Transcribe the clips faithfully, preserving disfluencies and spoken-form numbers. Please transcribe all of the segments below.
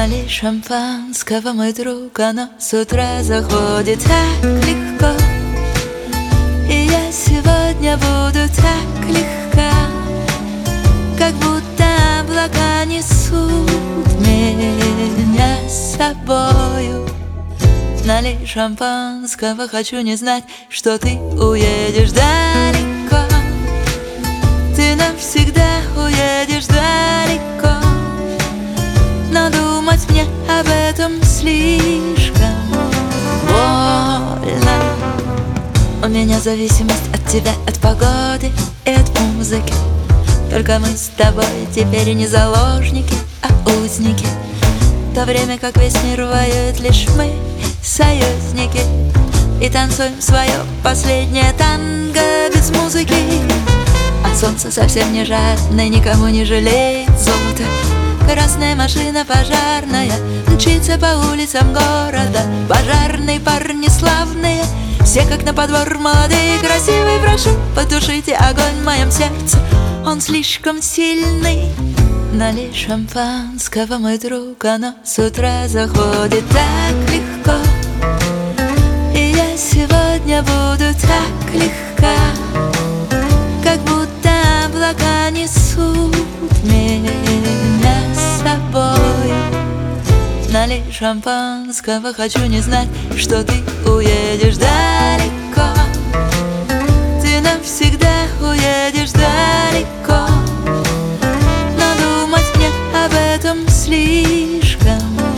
Налей шампанского, мой друг, оно с утра заходит так легко. И я сегодня буду так легка, как будто облака несут меня с собою. Налей шампанского, хочу не знать, что ты уедешь далеко. Ты навсегда уедешь далеко, но думать мне об этом слишком больно. У меня зависимость от тебя, от погоды и от музыки. Только мы с тобой теперь не заложники, а узники. В то время как весь мир воюет, лишь мы союзники. И танцуем свое последнее танго без музыки. А солнце совсем не жадное, никому не жалеет золота. Красная машина пожарная мчится по улицам города. Пожарные парни славные, все как на подбор молодые, красивые. Прошу, потушите огонь в моем сердце, он слишком сильный. Налей шампанского, мой друг, оно с утра заходит так легко. И я сегодня буду так легка, как будто облака несут меня с собой. Налей шампанского, хочу не знать, что ты уедешь далеко. Ты навсегда уедешь далеко, но думать мне об этом слишком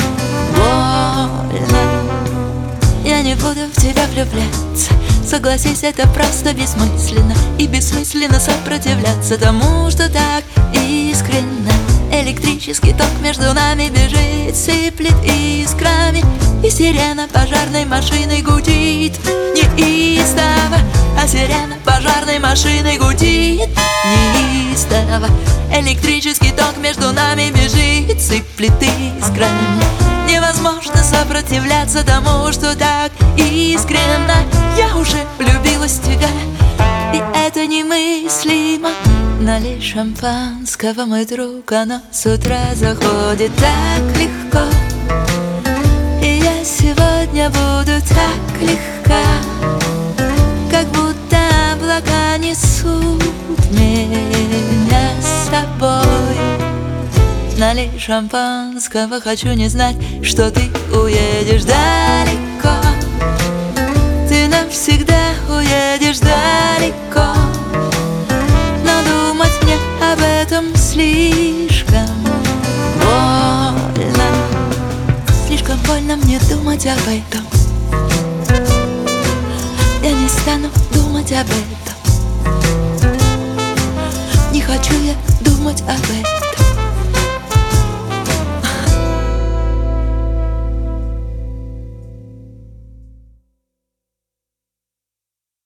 больно. Я не буду в тебя влюбляться, согласись, это просто бессмысленно. И бессмысленно сопротивляться тому, что так искренно. Электрический ток между нами бежит, сыплет искрами, и сирена пожарной машины гудит неистово. А сирена пожарной машины гудит неистово. Электрический ток между нами бежит, сыплет искрами. Невозможно сопротивляться тому, что так искренно. Я уже влюбилась в тебя, и это немыслимо. Налей шампанского, мой друг, оно с утра заходит так легко. И я сегодня буду так легка, как будто облака несут меня с собой. Налей шампанского, хочу не знать, что ты уедешь далеко. Ты навсегда уедешь далеко, но думать мне об этом слишком больно. Слишком больно мне думать об этом. Я не стану думать об этом. Не хочу я думать об этом.